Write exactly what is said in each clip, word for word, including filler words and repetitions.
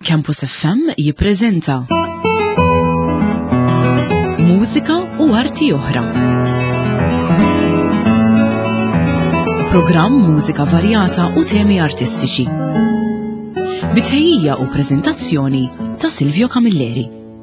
Campus F M jippreżenta Mużika u arti oħra. Programm mużika varjata u temi artistiċi. Bitħejjija u preżentazzjoni ta' Silvio Camilleri.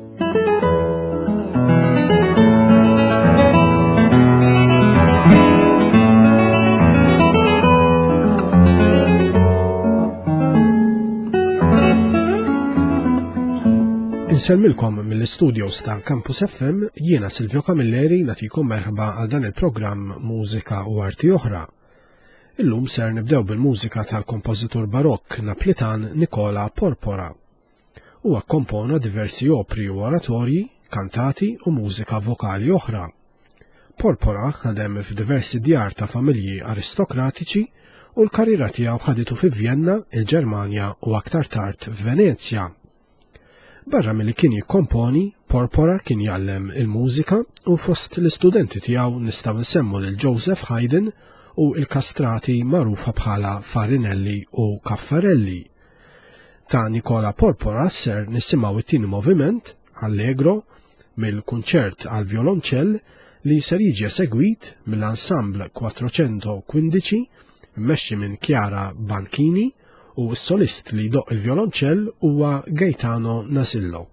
Insemmilkom mill-studios ta' Campus F M, jiena Silvio Camilleri nagħtikom merħba għal dan il-programm Mużika u arti oħra. Illum ser nibdew bil-mużika tal-kompożitur barokk Naplitan Nicola Porpora. Huwa kkompona diversi opri u oratorji, kantati u mużika vokali oħra. Porpora ħadem f'diversi djar ta' familji aristokratiċi u l-karriera tiegħu ħaditu fi Vjenna, il-Ġermanja u aktar tard f'Venezja. Barra milli kien jikkomponi, Porpora kien jallem il-mużika u fost l-istudenti tiegħu nistgħu nsemmu lil Joseph Haydn u il-kastrati magħrufa bħala Farinelli u Caffarelli. Ta' Nicola Porpora ser nisimgħu it-tieni moviment, Allegro, mill-kunċert għal violonċell li ser jiġi segwit mill-Ensemble quattrocentoquindici mmexxi minn Chiara Banchini u s-solist li doq il-violonċell huwa Gaetano Nasillo.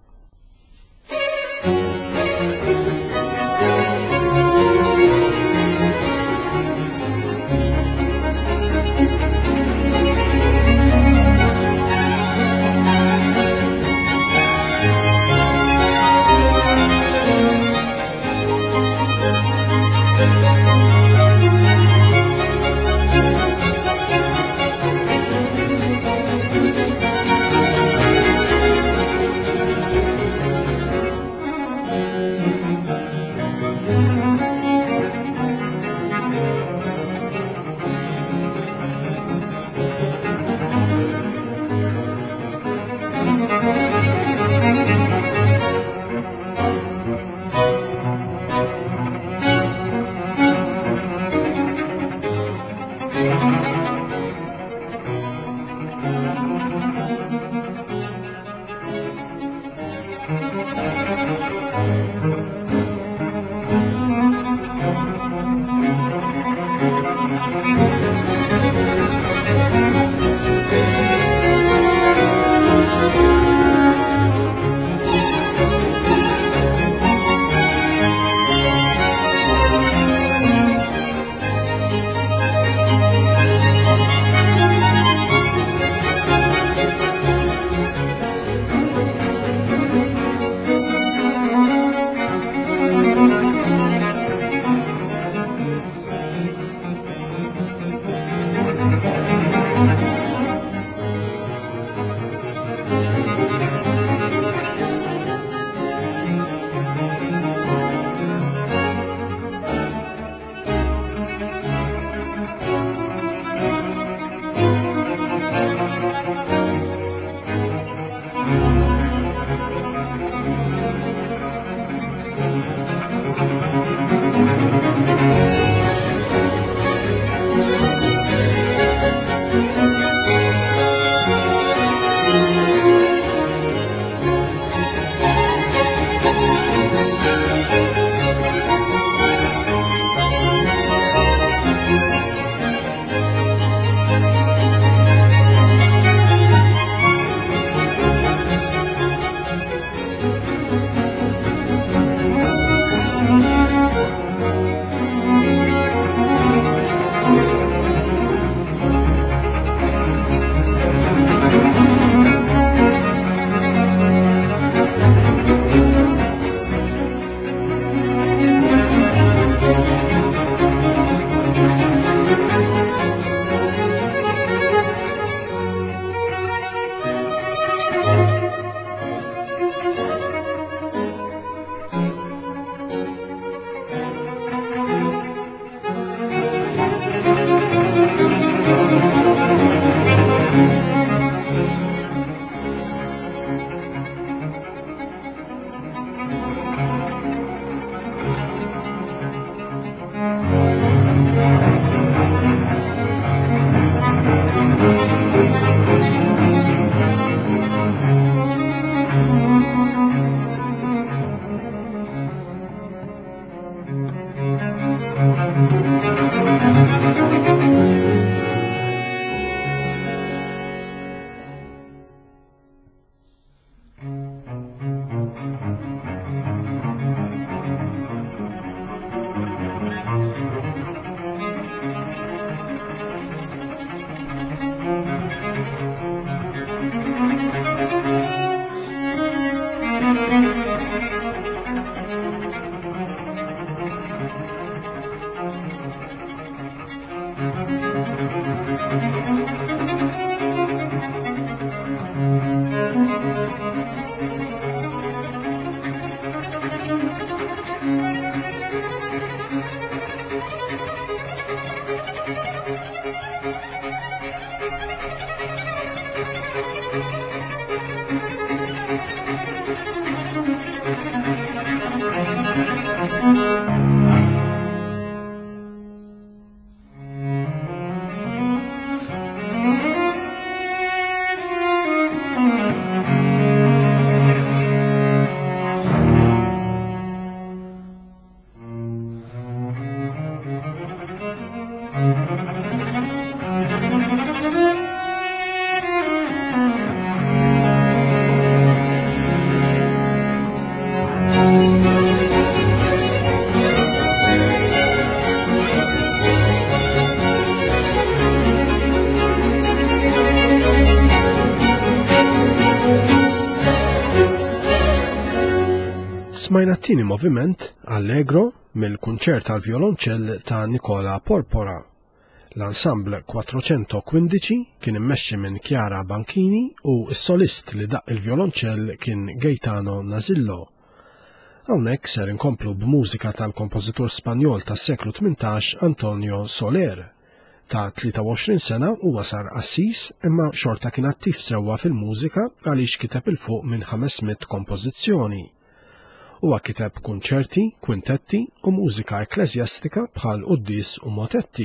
Smajna t-tieni moviment Allegro mill-kunċert għal violonċell ta' Nicola Porpora. L-ensemble Quattrocento Quindici kien immexxi minn Chiara Banchini u s-solist li daq il-violonċell kien Gaetano Nazillo. Hawnhekk ser inkomplu b'mużika tal-kompożitur Spanjol tas-seklu tmintax Antonio Soler. Ta' tlieta u għoxrin sena huwa sar Assis imma xorta kien attiv sewwa fil-mużika għaliex kiteb il fuq minn ħamesmit kompożizzjoni. Huwa kiteb kunċerti, kwintetti u mużika ekklesjastika bħal qudies u motetti.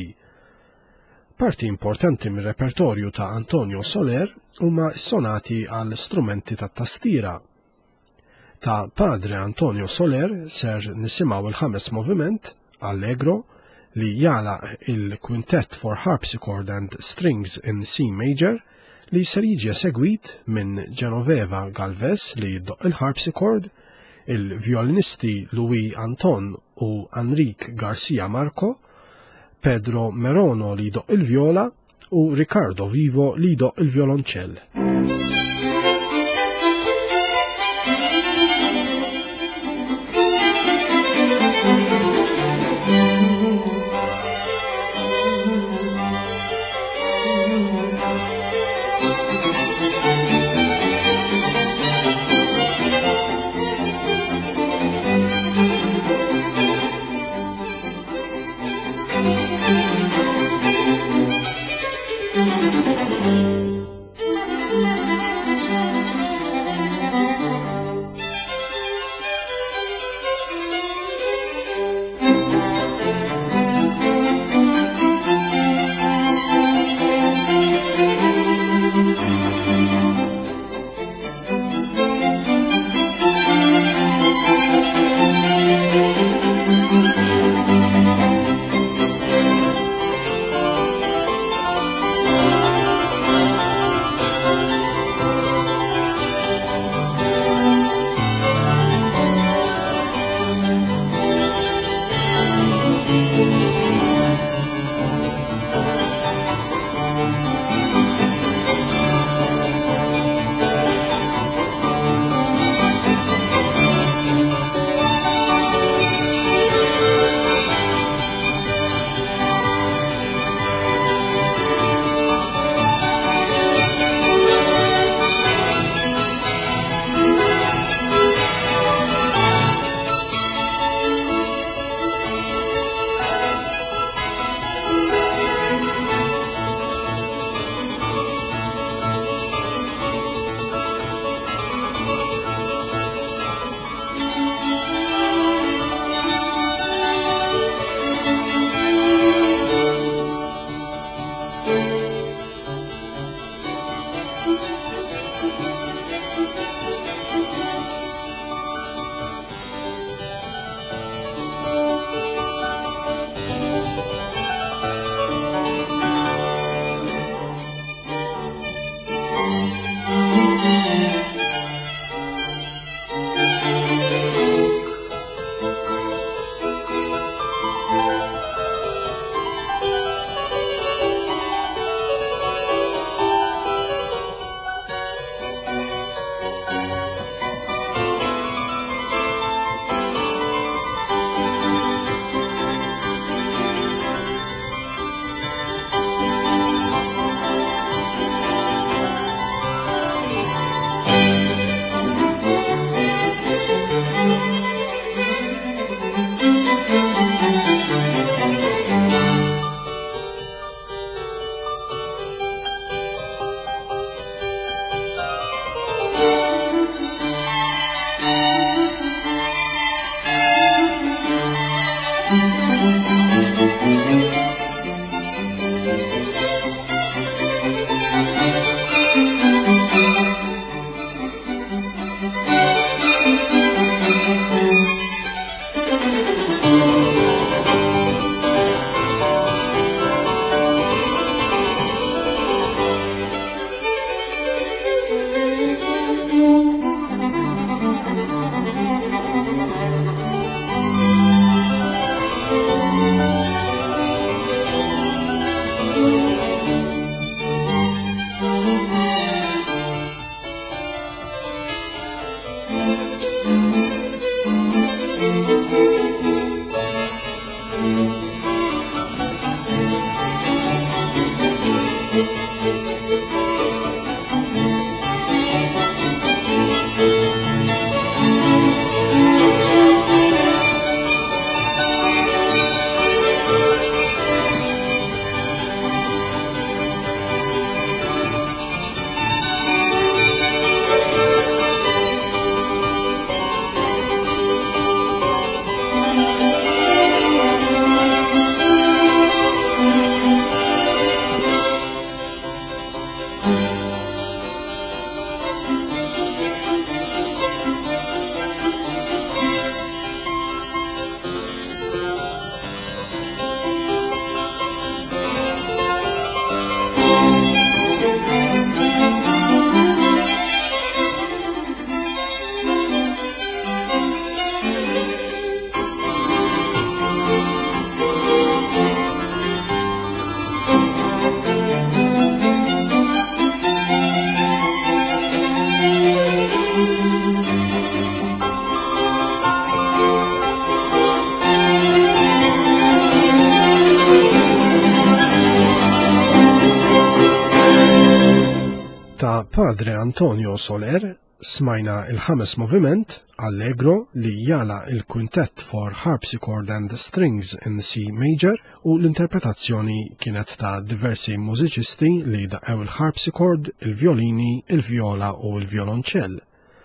Parti importanti mir-repertorju ta' Antonio Soler huma s-sonati għal strumenti tat-tastiera. Ta' padre Antonio Soler ser nisimgħu il-ħames moviment Allegro li jala il-Quintet for Harpsichord and Strings in C Major li ser jiġi segwit minn Genoveva Galvez li jiddoq il-harpsichord, il-violinisti Louis Anton u Enrique Garcia Marco, Pedro Merono li jdoq il-viola u Riccardo Vivo li jdoq il-violonċell. Thank you. Ta' Padre Antonio Soler smajna il-ħames moviment Allegro li jala il-Quintet for Harpsichord and Strings in C Major u l-interpretazzjoni kienet ta' diversi mużiċisti li daqew il-harpsichord, il-violini, il-viola u il-violonċell.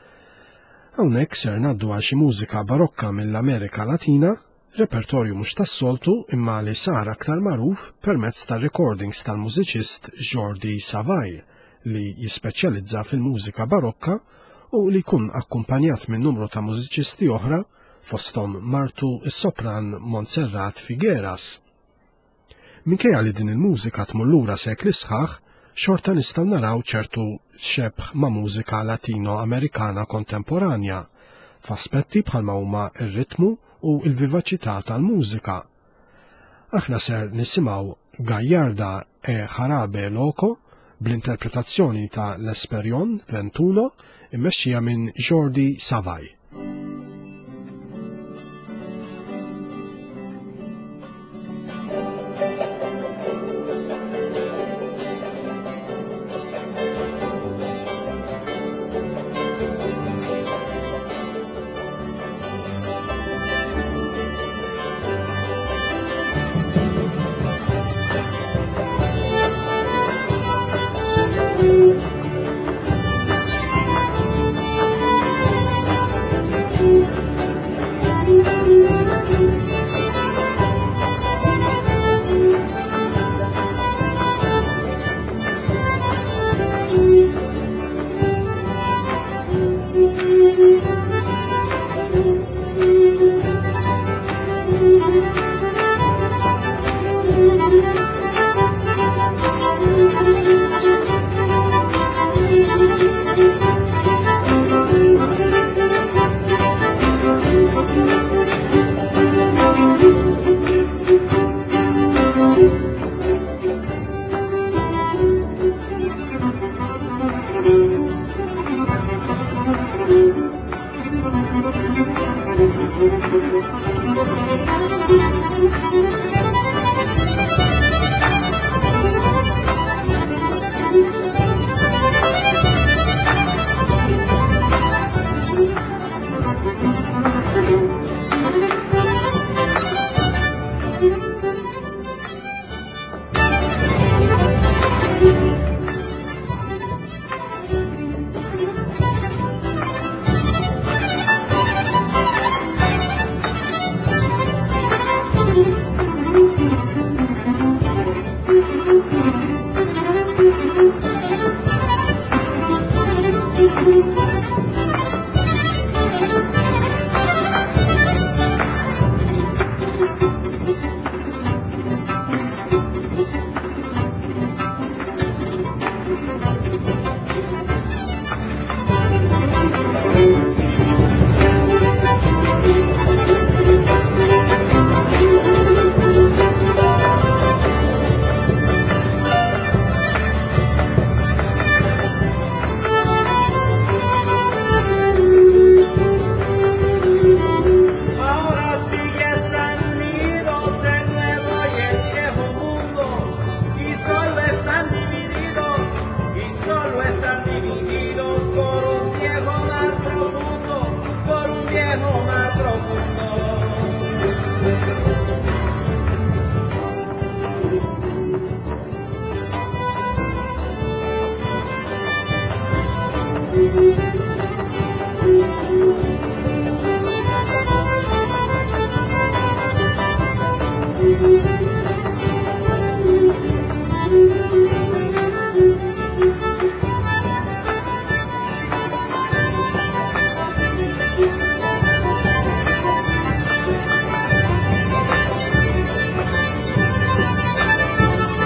Hawnhekk ser ngħaddu għal xi mużika barokka mill-Amerika Latina, repertorju mhux tas-soltu imma li sar aktar magħruf permezz tar-recordings tal-mużiċist Jordi Savall li jispeċjalizza fil-mużika barokka u li jkun akkumpanjat minn numru ta' mużiċisti oħra fosthom Martu is-sopran Montserrat Figueras. Minkejja li din il-mużika tmur lura sekli sħaħ, xorta nistgħu naraw ċertu xebħ ma' mużika latino-amerikana kontemporanja f'aspetti bħalma huma r-ritmu u l-vivaċità tal-mużika. Aħna ser nisimgħu Gallarda e Jarabe Loco bl-interpretazzjoni ta' L'Esperion Ventuno immexxija minn Jordi Savall.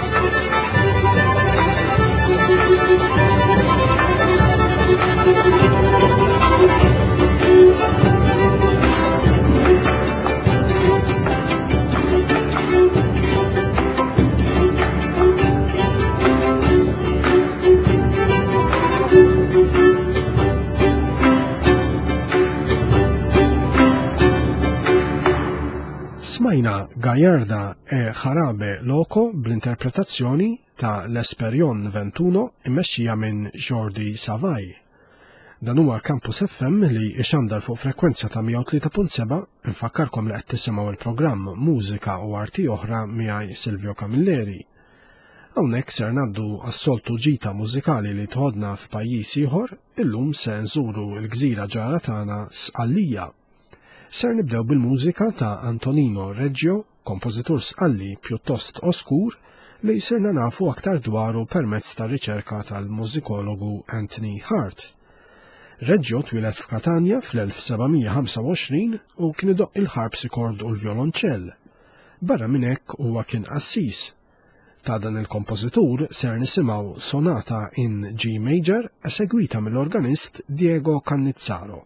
Thank you. Smajna Gallarda e Jarabe Loco bl-interpretazzjoni ta' L'Esperion ventuno immexxija minn Jordi Savaj. Dan huwa Campus F M li ixandar fuq frekwenza ta' mija u tlieta punt seba' infakkarkom li qed tisimgħu il-programm Mużika u Arti Oħra miegħi Silvio Camilleri. Hawnhekk ser ngħaddu għas-soltu ġita mużikali li tħodna f'pajjiż ieħor, illum se nżuru l-gżira ġara tagħna Sqallija. Ser nibdew bil-mużika ta' Antonino Reggio, kompożitur sqalli pjuttost oskur li sirna nafu aktar dwaru permezz ta' riċerka tal-mużikologu Anthony Hart. Reggio twilet f'Katania fl-elf sebgħimija ħamsa u għoxrin u kien idoqq il-harpsichord u l-violonċell. Barra minn hekk huwa kien qassis. Ta' dan il-kompożitur ser nisimgħu sonata in G major esegwita mill-organist Diego Cannizzaro.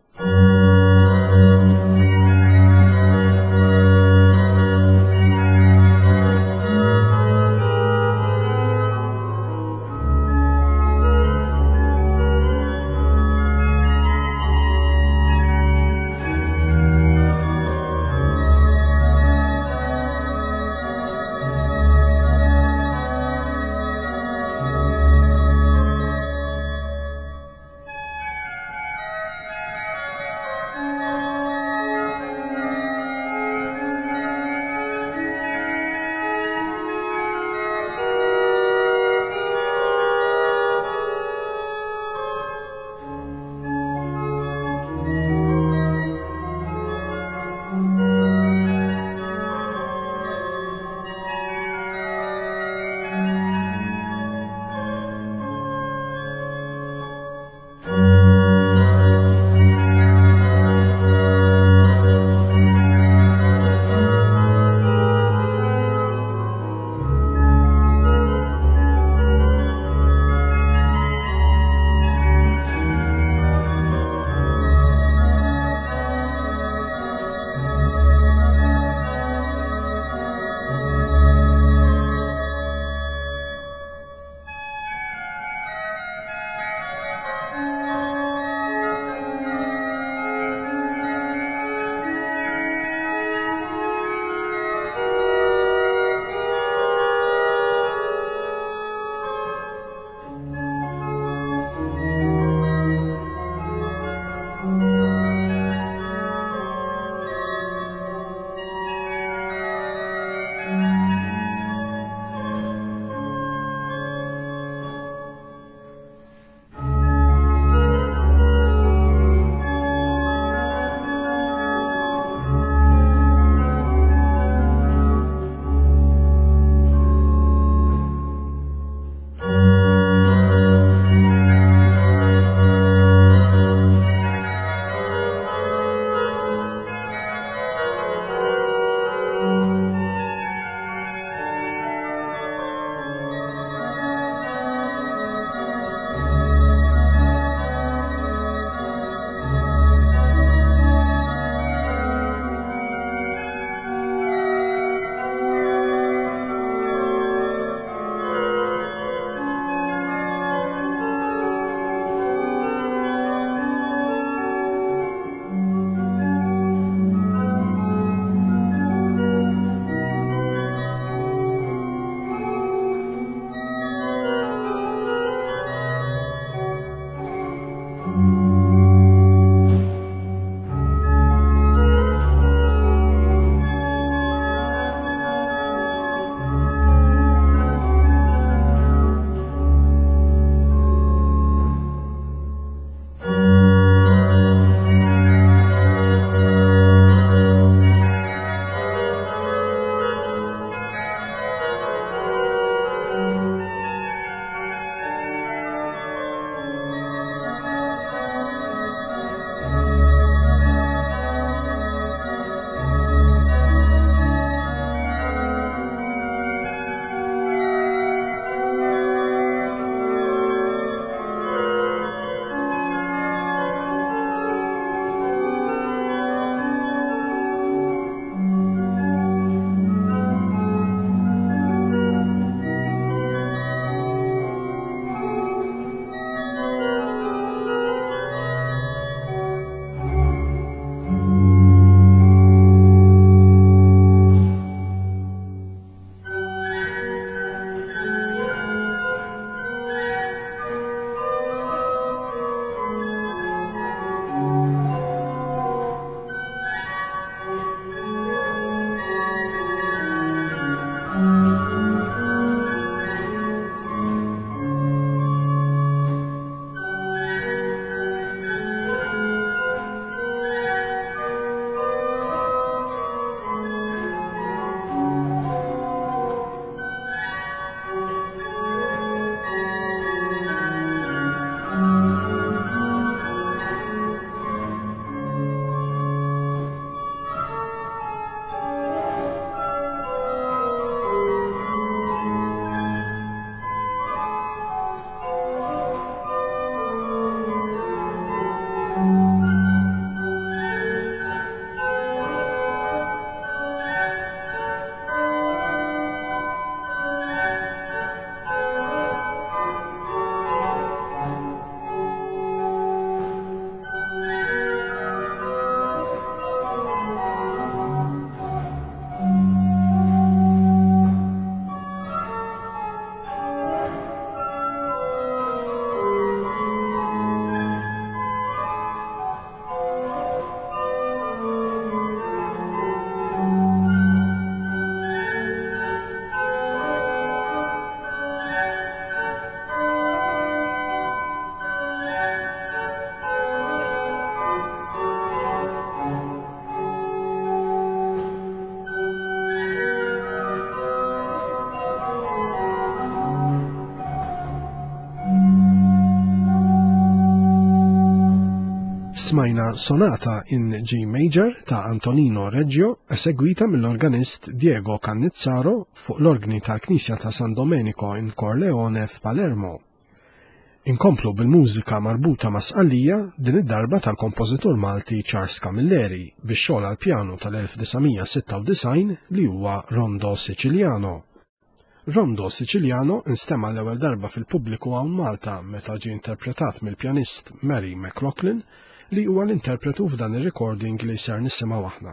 Smajna sonata in G major ta' Antonino Reggio esegwita mill-organist Diego Cannizzaro fuq l-orgni tal-Knisja ta' San Domenico in Corleone f'Palermo. Inkomplu bil-mużika marbuta ma' sqallija din id-darba tal-kompożitur Malti Charles Camilleri bix-xogħol għall-pjanu tal-elf-tisgħomija-design li huwa Rondo Siciliano. Rondo Siciliano instema l-ewwel darba fil-pubbliku hawn Malta meta ġie interpretat mill-pjanist Mary McLaughlin li huwa l-interpretu f'dan ir-recording li ser nisimgħu aħna.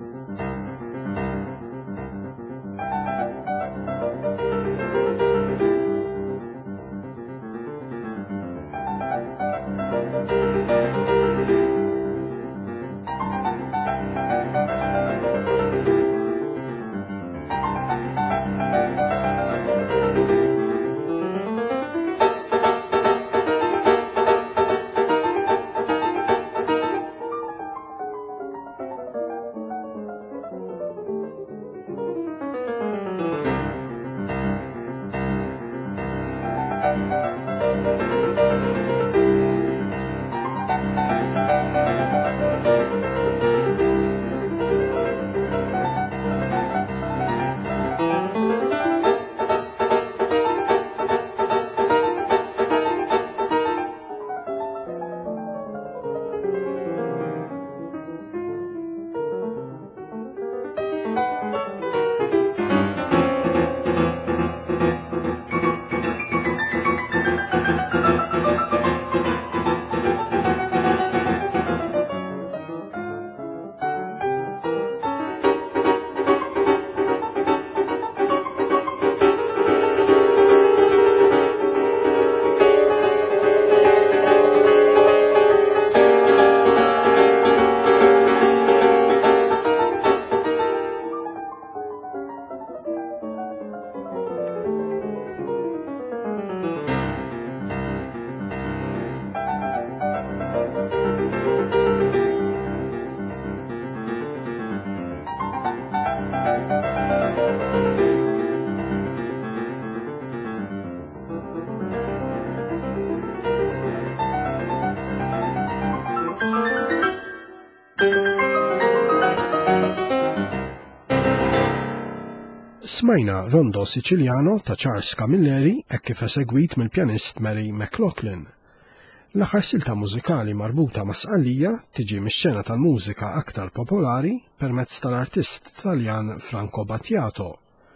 Smajna Rondo Siciliano ta' Charles Camilleri hekk kif esegwit mill-pjanist Mary McLaughlin. L-aħħar silta mużikali marbuta ma' sqallija tiġi mix-xena tal-mużika aktar popolari permezz tal-artist Taljan Franco Battiato.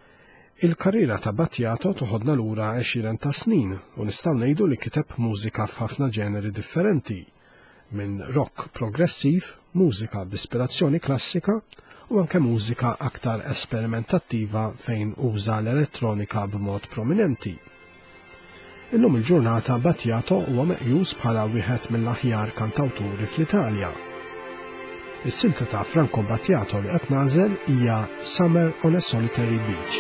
Il-karriera ta' Battiato toħodna lura għexieren ta' snin u nistgħu ngħidu li kiteb mużika f'ħafna ġeneri differenti, minn rock progressiv, mużika b'ispirazzjoni klassika u anke mużika aktar esperimentattiva fejn uża l-elettronika b'mod prominenti. Illum il-ġurnata Battiato huwa meqjus bħala wieħed mill-aħjar kantawturi fl-Italja. Is-silta ta' Franco Battiato li qed nagħżel hija Summer on a Solitary Beach.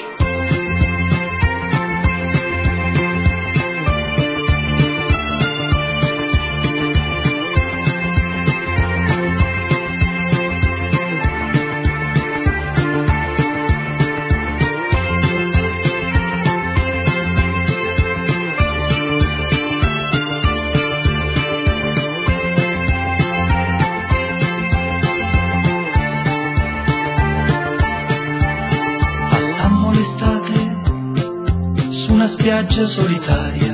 Spiaggia solitaria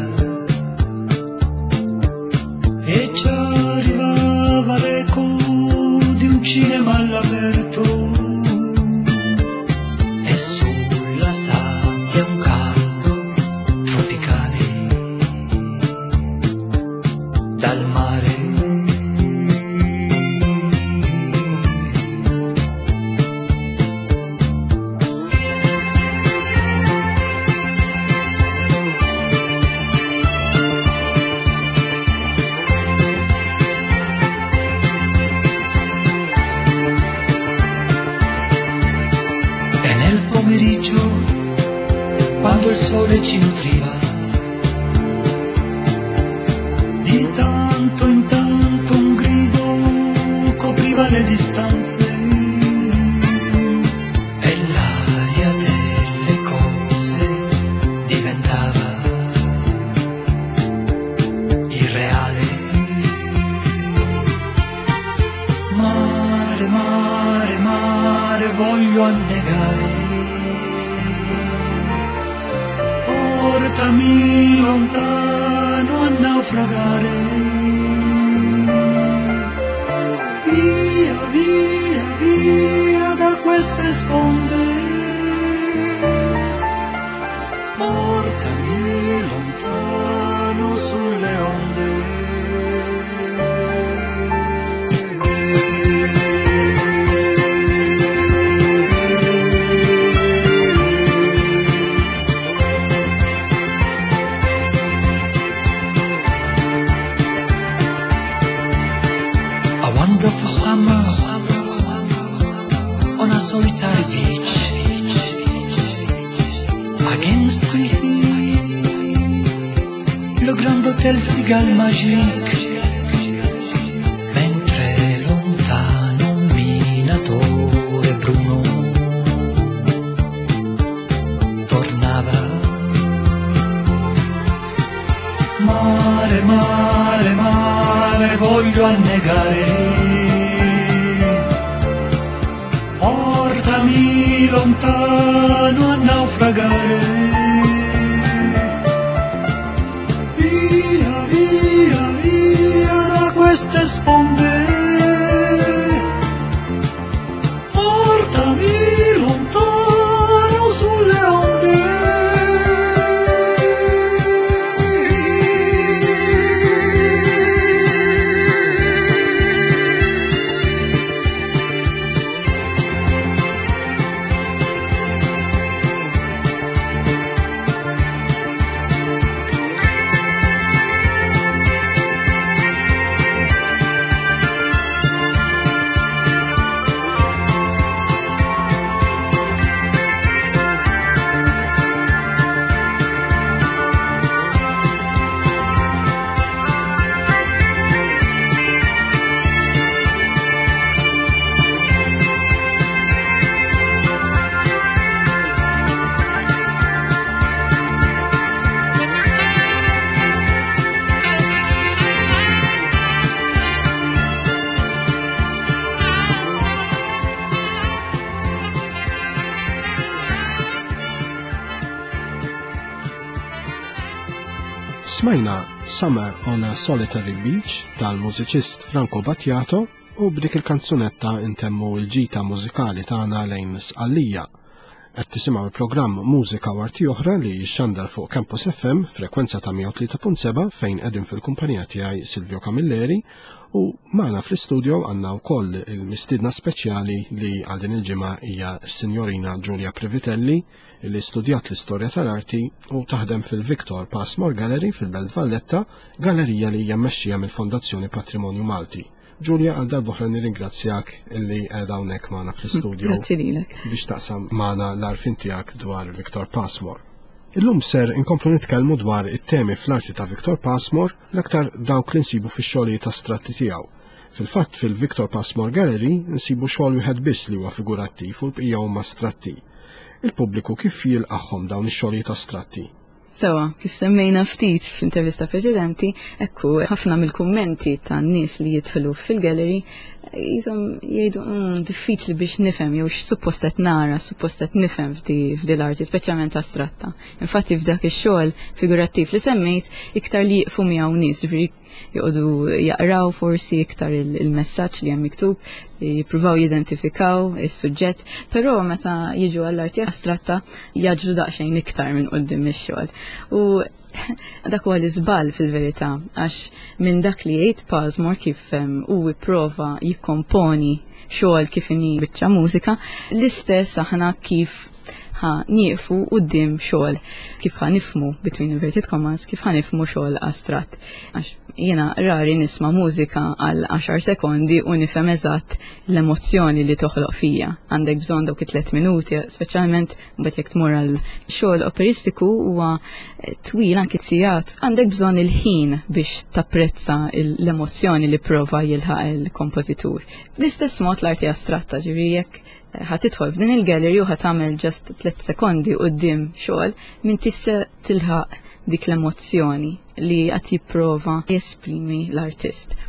e ci arrivava l'eco di un cinema all'aperto e sulla sabbia un caldo tropicale dal mare. Quando il sole ci nutriva, di tanto in tanto un grido copriva le distanze e l'aria delle cose diventava irreale. Mare, mare, mare, voglio annegare. Portami lontano a naufragare. Via, via, via da queste sponde. Portami lontano sulle onde. A wonderful summer on a solitary beach against the sea, le grand hôtel Cigale Magique, mentre lontano un minatore bruno tornava. Mare, mare, mare, voglio annegare. Portami lontano a naufragare. Via, via, via da queste sponde. Portami lontano sulle onde. Smajna Summer on a Solitary Beach tal-mużiċist Franco Battiato u b'dik il-kanzunetta intemmu l-ġita mużikali tagħna lejn Sqallija. Qed tisimgħu il-programm Mużika u Arti Oħra li jxandar fuq Campus F M frekwenza ta' mija u tlieta punt seba' fejn qegħdin fil-kumpanija tiegħi Silvio Camilleri u magħna fl-istudio għandna wkoll il-mistiedna speċjali li għal din il-ġimgħa hija s-Sinjorina Giulia Previtelli li studjat l-istorja tal-arti u taħdem fil-Victor Passmore Gallery fil-Belt Valletta, gallerija li hija mmexxija mill-Fondazzjoni Patrimonju Malti. Giulia, għal darbohra nirringrazzjak illi qiegħda hawnhekk magħna fl-istudio. Grazzi lilek. Biex taqsam magħna l-arfin tiegħek dwar Victor Passmore. Illum ser inkomplu nitkellmu dwar it-temi fl-arti ta' Victor Passmore l-aktar dawk li nsibu fix-xogħlijiet astratti tiegħu. Fil-fatt fil-Victor Passmore Gallery nsibu xogħol wieħed biss li huwa figurattiv u l-bqija huma astratti. Il-pubbliku kif jilqaħħom dawn ix-xogħlijiet astratti? Sewa, kif semmejna ftit fl-intervista preċedenti, ekku ħafna mill-kummenti tan-nies li jidħlu fil-gallery jisom jgħidu diffiċli biex nifhem jew x'suppost qed nara, suppost qed nifhem f'di l-arti, speċjalment astratta. Infatti f'dak ix-xogħol figurattiv li semmejt iktar li jiqfu miegħu nies, ġifieri joqogħdu jaqraw forsi iktar il-messaġġ li hemm miktub, li jippruvaw jidentifikaw is-suġġett, però meta jiġu għall-arti astratta jaġru daqsxejn iktar minn quddiem ix-xogħol. U dak huwa l-iżball fil-verità, għax minn dak li jgħid Passmore kif hu jipprova jikkomponi xogħol kif inhi biċċa mużika, l-istess aħna kif ħa nieqfu quddiem xogħol, kif ħa nifhmu between inverted commas, kif ħa nifhmu xogħol astratt. Għax jiena rari nisma' mużika għal għaxar sekondi u nifhem eżatt l-emozzjoni li toħloq fija. Għandek bżonn dawk it-tliet minuti, speċjalment mbagħad jekk tmur għal xogħol operistiku huwa twil anke sigħat, għandek bżonn il-ħin biex tapprezza l-emozzjoni li prova jilħaq il-kompożitur. L-istess mod l-arti astratta, ġifieri jekk ħatidħol f'din il-gallery u ħatamel ġast tliet sekondi quddiem xogħol minn tista' tilħaq dik l-emozzjoni li qed jipprova jesprimi l-artist.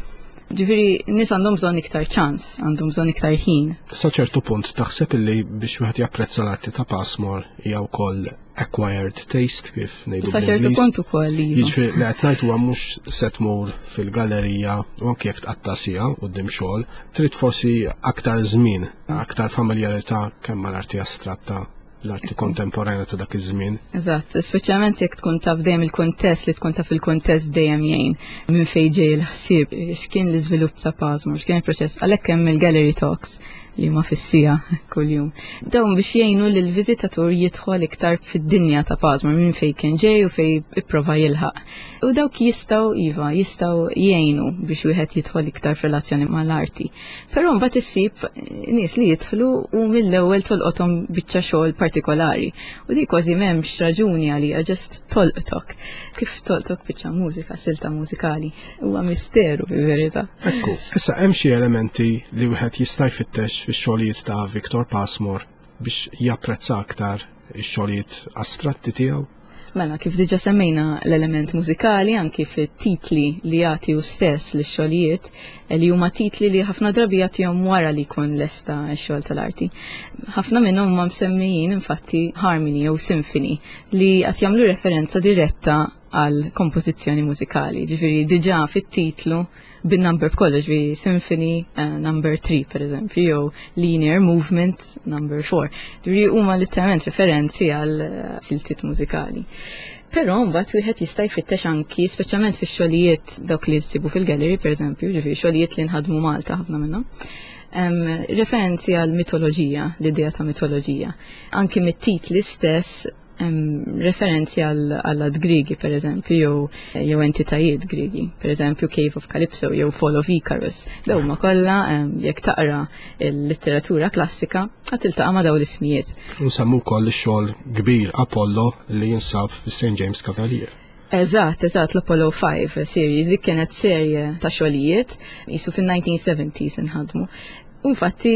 Ġifieri nies għandhom bżonn iktar ċans, għandhom bżonn iktar ħin. Sa ċertu punt taħseb illi biex wieħed japprezza l-arti ta' Passmore hija wkoll acquired taste kif ngħidu. Sa ċertu punt ukoll iva. Jiġifieri li qed ngħid huwa mhux se tmur fil-gallerija u anke jekk tqatta' sija quddiem xogħol, trid forsi aktar żmien, aktar familjarità kemm mal-arti astratta, l-arti kontemporanja ta' dak iż-żmien. Eżatt, speċjalment jekk tkun taf dejjem il-kuntest li tkun taf il-kuntest dejjem jgħin minn fejn ġej il-ħsieb, x'kien l-iżvilupp ta' Passmore, x'kien il-proċess, għalhekk hemm il-gallery talks li huma fis-sija kuljum. Dawn biex jgħinu lil viżitatur jidħol iktar fid-dinja ta' Passmore minn fejn kien ġej u fejn ipprova jilħaq. U dawk jistgħu iva, jistgħu jgħinu biex wieħed jidħol iktar f'relazzjoni mal-arti. Però mbagħad issib nies li jidħlu u mill-ewwel tolqothom biċċa xogħol partikolari. U dik kważi m'hemmx raġuni għalija, just tolqtok. Kif tolqtok biċċa mużika, silta mużikali, huwa misteru fil-verità. Ekku, issa hemm xi elementi li wieħed jista' jfittex fix-xogħlijiet ta' Victor Passmore biex japprezza aktar ix-xogħlijiet astratti tiegħu? Mela, kif diġa semmejna l-element mużikali anki fit-titli li jagħti hu stess lix-xogħlijiet li huma titli li ħafna drabi jagħtihom wara li jkun lesta x-xogħol tal-arti. Ħafna minnhom huma msemmijin infatti harmony jew symphony li qed jagħmlu referenza diretta għal kompożizzjoni mużikali. Ġifieri diġà fit-titlu bin-number b'kollox bi symphony uh, number three per eżempju, jew linear movement number four. Ġifieri huma literalment referenzi għal uh, siltiet mużikali. Però mbagħad wieħed jista' jfittex anki speċjalment fix-xogħlijiet dawk li jsibu fil-gallery pereżempju, ġifieri xogħlijiet li nħadmu Malta ħafna minnhom. Um, referenzi għal mitoloġija, l-idea ta' mitoloġija. Anki mit-titli stess Um, referenzi għall-għad Grigi, per eżempju, jew jew entitajiet Grigi, per eżempju Cave of Calypso, jew Fall of Icarus. Daw ma kollha um, jekk taqra l-litteratura klassika għad tiltaqa' ma' daw l-ismijiet. Nsemmu wkoll ix-xogħol kbir Apollo li jinsab fis-Saint James Cavalier. Eżatt, eżatt l-Apollo five series, dik kienet serje ta' xogħlijiet jisu fin-nineteen seventies inħadmu. Infatti,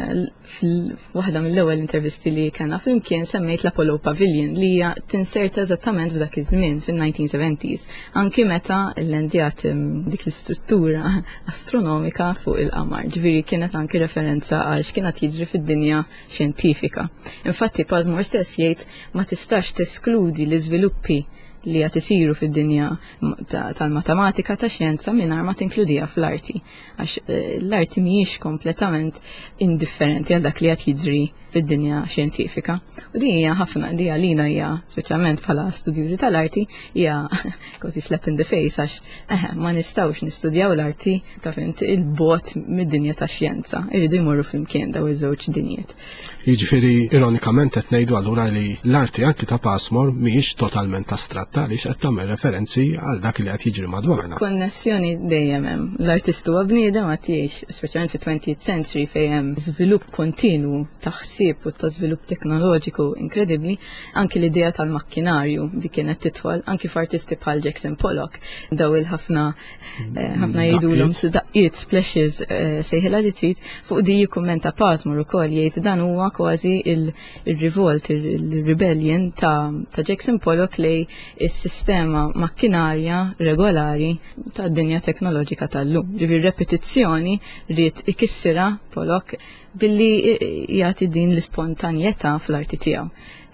fil-waħda mill-ewwel intervisti li kellna flimkien semmejt l-Apollo Pavilion li hija tinserta eżattament f'dak iż-żmien fin-nineteen seventies, anki meta l-endjat dik l-istruttura astronomika fuq il-qamar. Ġifieri kienet anki referenza għal x'kienet jiġri fid-dinja xjentifika. Infatti, Passmore stess jgħid ma tistax teskludi l-iżviluppi li għat isiru fid-dinja tal-matematika ta' xjenza mingħajr ma tinkludija fl-arti. Għax l-arti mhijiex kompletament indifferenti għal dak li għat jiġri fid-dinja xjentifika. U di hija ħafna, di għalina hija speċjalment bħala studjużi tal-arti hija kważi slap in the face għax eh, ma nistgħux nistudjaw l-arti ta' fint il-bot mid-dinja ta' xjenza. Irridu jmorru flimkien daw iż-żewġ dinjiet. Jiġifieri ironikament qed ngħidu allura li l-arti anki ta' Passmore mhijiex totalment astratta għaliex qed tagħmel referenzi għal dak li qed jiġri madwarna. Konnessjoni dejjem hemm. L-artist huwa bniedem għad jgħix, speċjalment fit-twentieth century fejn hemm żvilupp kontinwu ta' ħsieb u ta' żvilupp teknoloġiku inkredibbli, anki l-idea tal-makkinarju di kienet tidħol anki f'artisti bħal Jackson Pollock, daw il-ħafna ħafna jgħidulhom daqqiet splashes sejħilha li trid fuq di jikkummenta Passmore ukoll jgħid dan huwa kważi il-revolt, il-rebellion ta' Jackson Pollock lej is-sistema makkinarja regolari ta' dinja teknoloġika tal-lum. Ġifieri repetizzjoni rrid ikissira Pollock billi jagħti din l-ispontanjetà fl-arti tiegħu.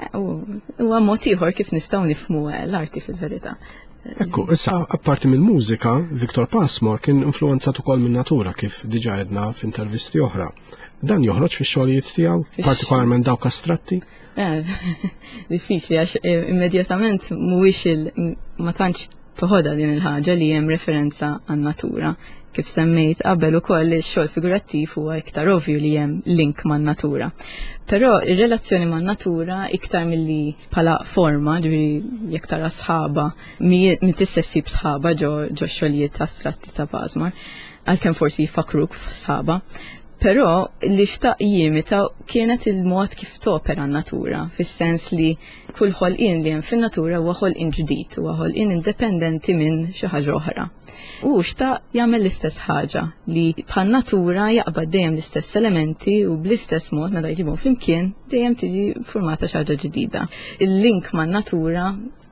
Huwa mod ieħor kif nistgħu nifhmu l-arti fil-verità. Ekku, issa apparti mill-mużika, Victor Passmore kien influenzat ukoll min-natura kif diġà għedna f'intervisti oħra. Dan joħroġ fix-xogħlijiet tiegħu, partikolarment dawk astratti? Diffiċli għax immedjatament mhuwiex il ma tantx toħodha din il-ħaġa li hemm referenza għan-natura. Kif semmejt qabel ukoll ix-xogħol figurattiv huwa iktar ovvju li hemm link man-natura. Però ir-relazzjoni man-natura iktar milli bħala forma, ġifieri jekk tara sħaba, mi tissessib sħaba ġo xogħlijiet astratti ta' Passmore, għalkemm forsi jfakruk f'sħaba. Però li xtaq jimita kienet il-mod kif topera n-natura, fis-sens li kull ħolqien li hemm fin-natura huwa ħolqien ġdid, huwa ħolqien indipendenti minn xi ħaġa oħra. U xtaq jagħmel l-istess ħaġa li bħan-natura jaqbad dejjem l-istess elementi u bl-istess mod meta jġibhom flimkien dejjem tiġi formata xi ħaġa ġdida. Il-link man-natura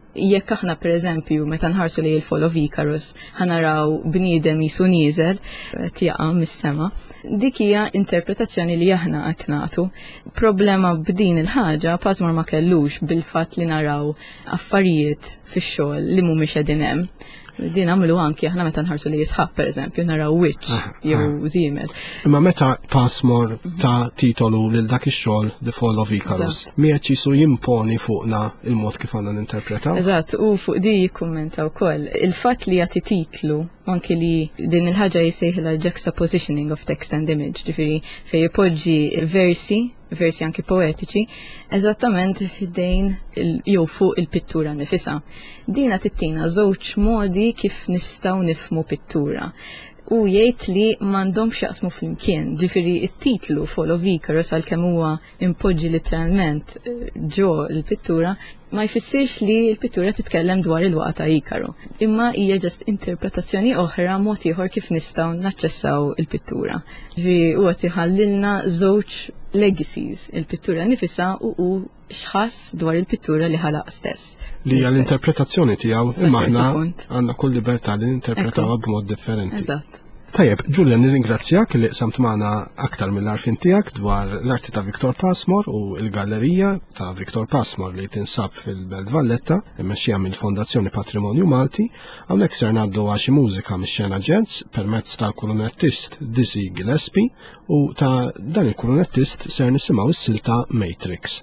jekk aħna pereżempju meta nħarsu li l-Fall of Icarus ħanaraw bniedem jisu nieżel qed jaqa' mis-sema, dik hija interpretazzjoni li aħna qed nagħtu. Problema b'din il-ħaġa Passmore ma kellux bil-fatt li naraw affarijiet fix-xogħol li mhumiex qegħdin hemm. Din għamlu anki aħna meta nħarsu li jisħab pereżempju naraw witch jew żiemel. Imma meta Passmore ta' titolu lil dak ix-xogħol The Fall of Icarus, miegħed jisu jimponi fuqna il-mod kif għandna ninterpretaw. Eżatt, u fuq di jikkummenta wkoll. Il-fatt li jagħti titlu anki li din il-ħaġa jsejħilha juxtapositioning of text and image, ġifieri fejn jipoġġi versi versi anki poetiċi, eżattament ħdejn jew fuq il-pittura nifisha. Dina tittina żewġ modi kif nistgħu nifhmu pittura. U jgħid li m'għandhomx jaqsmu flimkien, ġifieri it-titlu Fall of Icarus għalkemm huwa impoġġi literalment ġo l-pittura ma jfissirx li l-pittura titkellem dwar il-waqa ta' Ikaru. Imma hija ġast interpretazzjoni oħra mod ieħor kif nistgħu naċċessaw il-pittura. Ġifieri huwa tiħallilna żewġ legacies, il-pittura nifisha u hu xħass dwar il-pittura li ħalaq stess. Li hija l-interpretazzjoni tiegħu imma aħna għandna kull libertà li ninterpretawha b'mod differenti. Eżatt. Tajjeb, Giulia, nirringrazzjak li qsamt magħna aktar mill-arfin tiegħek dwar l-arti ta' Victor Passmore u l-gallerija ta' Victor Passmore li tinsab fil-Belt Valletta, immexxija mill-Fondazzjoni Patrimonju Malti. Hawnhekk ser ngħaddu għal xi mużika mix-xena jazz permezz tal-kurunettist Dizzy Gillespie u ta' dan il-kurunettist ser nisimgħu s-silta Matrix.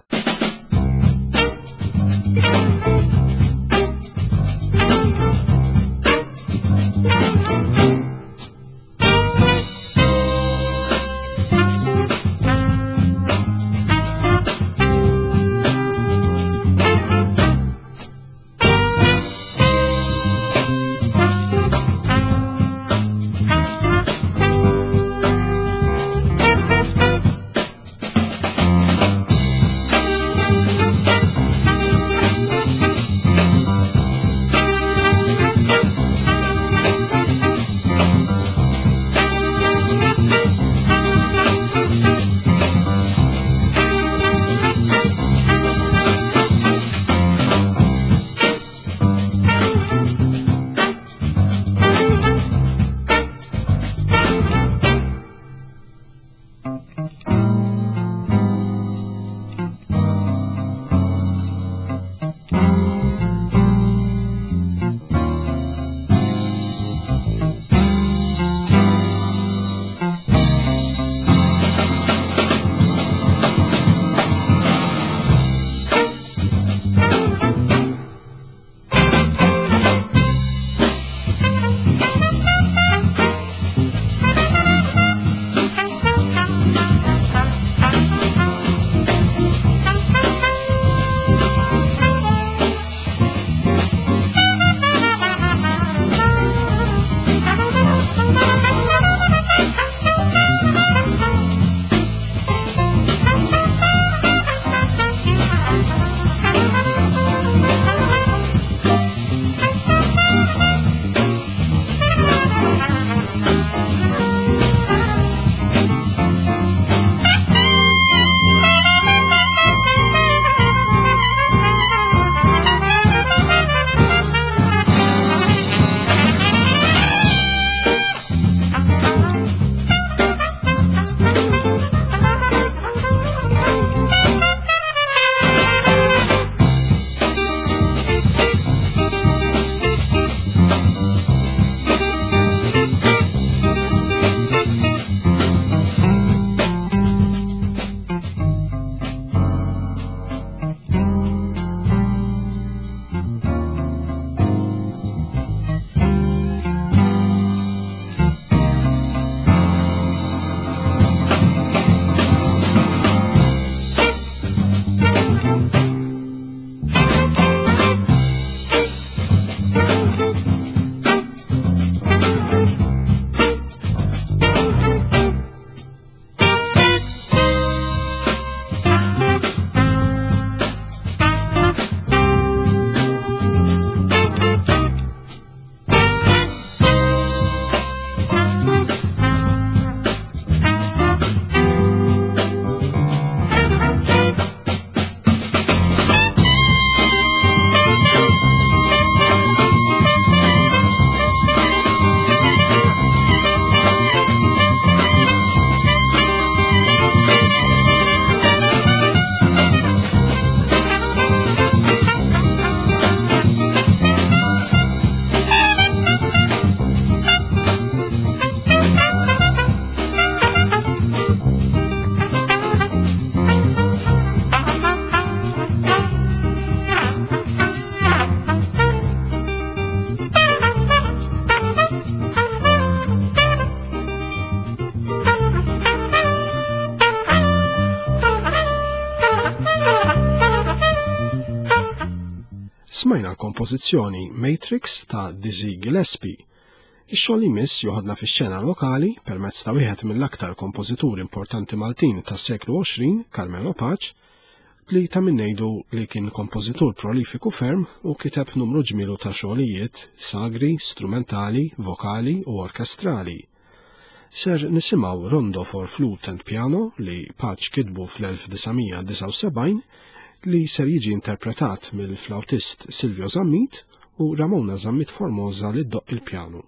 smajna l-kompożizzjoni Matrix ta' Dizzy Gillespie. Ix-xogħol li jmiss joħodna fix-xena lokali permezz ta' wieħed mill-aktar kompożituri importanti Maltin tas-seklu għoxrin, Carmelo Paċ, li ta' minnejdu li kien kompożitur prolifiku ferm u kiteb numru ġmielu ta' xogħlijiet sagri, strumentali, vokali u orkestrali. Ser nisimgħu Rondo for Flute and Piano li Paċ kitbu fl-elf-tisa' li ser jiġi interpretat mill-flautist Silvio Zammit u Ramona Zammit Formosa li ddoq il-pjanu.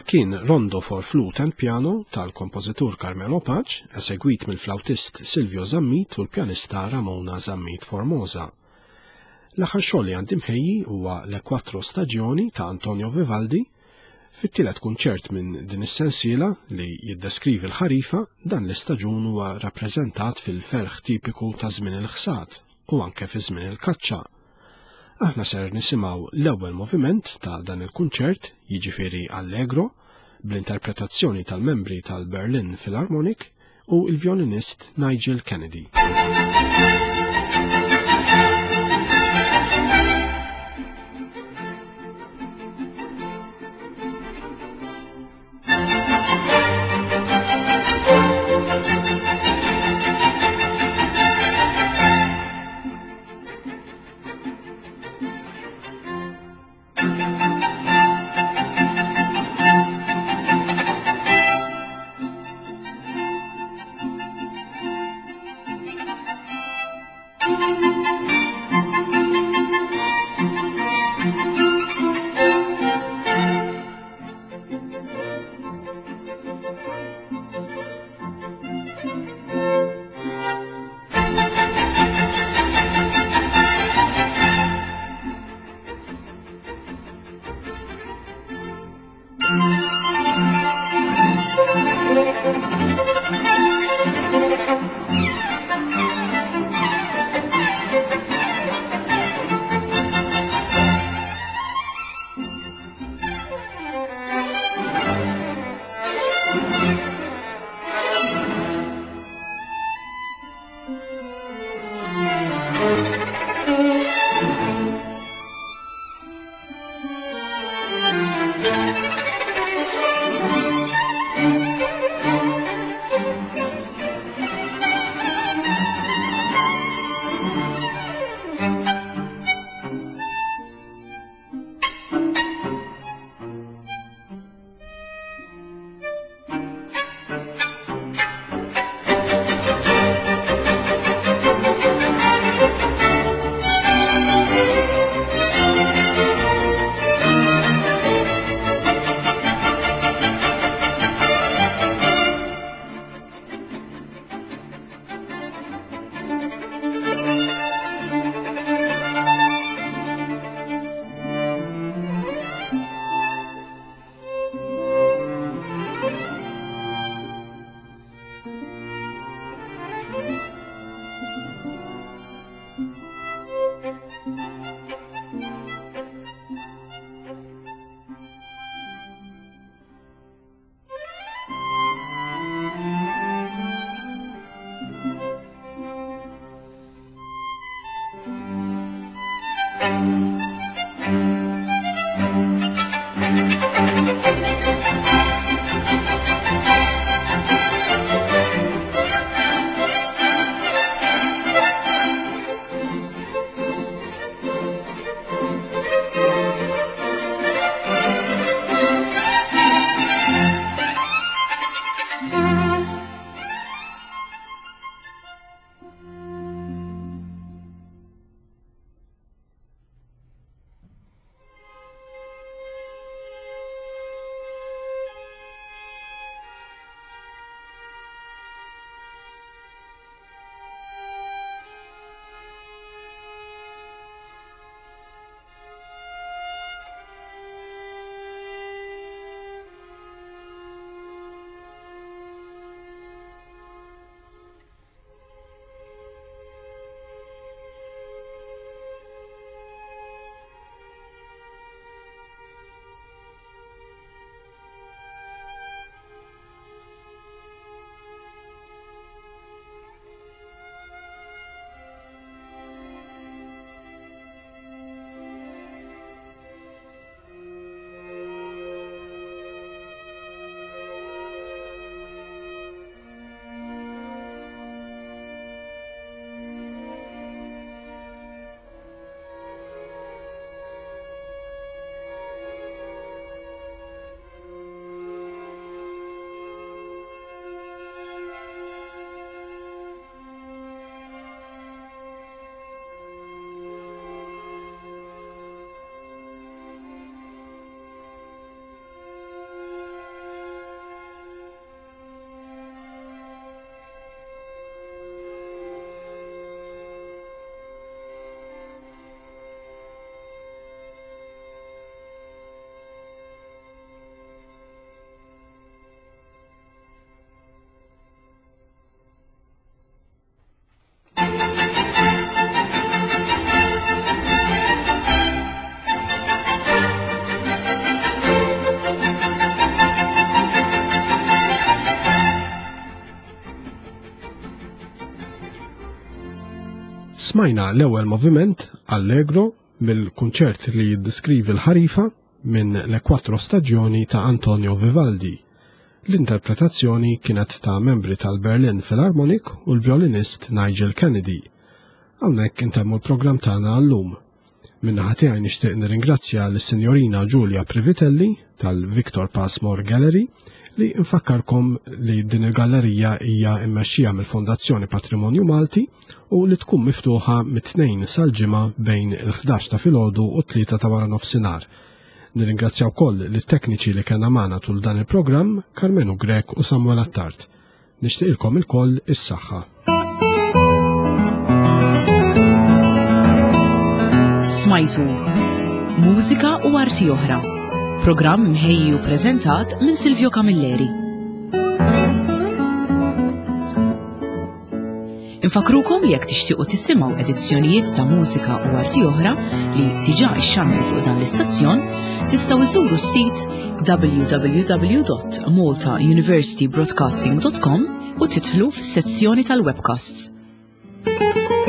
kien Rondo for Flute and Piano tal-kompożitur Carmelo Paċ, esegwit mill-flautist Silvio Zammit u l-pjanista Ramona Zammit Formosa. L-aħħar xogħol li għandi mħejji huwa Le Quattro Stagioni ta' Antonio Vivaldi. Fit-tielet kunċert minn din is-sensiela li jiddeskrivi l-ħarifa, dan l-istaġun huwa rappreżentat fil-ferħ tipiku ta' żmien il-ħsad u anke fi żmien il-kaċċa. Aħna ser nisimgħu l-ewwel moviment ta' dan il-kunċert, jiġifieri Allegro, bl-interpretazzjoni tal-membri tal-Berlin Philharmonic u l-vjolinist Nigel Kennedy. Smajna l-ewwel moviment Allegro mill-kunċert li jiddeskrivi l-ħarifa minn Le Quattro Stagioni ta' Antonio Vivaldi. L-interpretazzjoni kienet ta' membri tal-Berlin Philharmonic u l-violinist Nigel Kennedy. Hawnhekk intemmu l-programm tagħna għallum. Minnaħa tiegħi nixtieq nirringrazzja lis-Sinjorina Giulia Privitelli tal-Victor Passmore Gallery li nfakkarkom li din il-gallerija hija mmexxija mill-Fondazzjoni Patrimonju Malti u li tkun miftuħa mit-tnejn sal-ġimgħa bejn il-ħdax ta' filgħodu u t-tlieta ta' wara nofsinhar. Nirringrazzja wkoll lit-tekniċi li kellna magħna tul dan il-programm Carmenu Grek u Samuel Attart. Nixtieqilkom ilkoll is-saħħa. Smajtu Mużika u arti oħra. Programm mħejji u preżentat minn Silvio Camilleri. Infakrukom li jekk tixtiequ tisimgħu edizzjonijiet ta' mużika u arti oħra li diġà ixxandru fuq dan l-istazzjon, tistgħu iżuru s-sit w w w dot malta university broadcasting dot com u titħlu fis-sezzjoni tal-webcasts.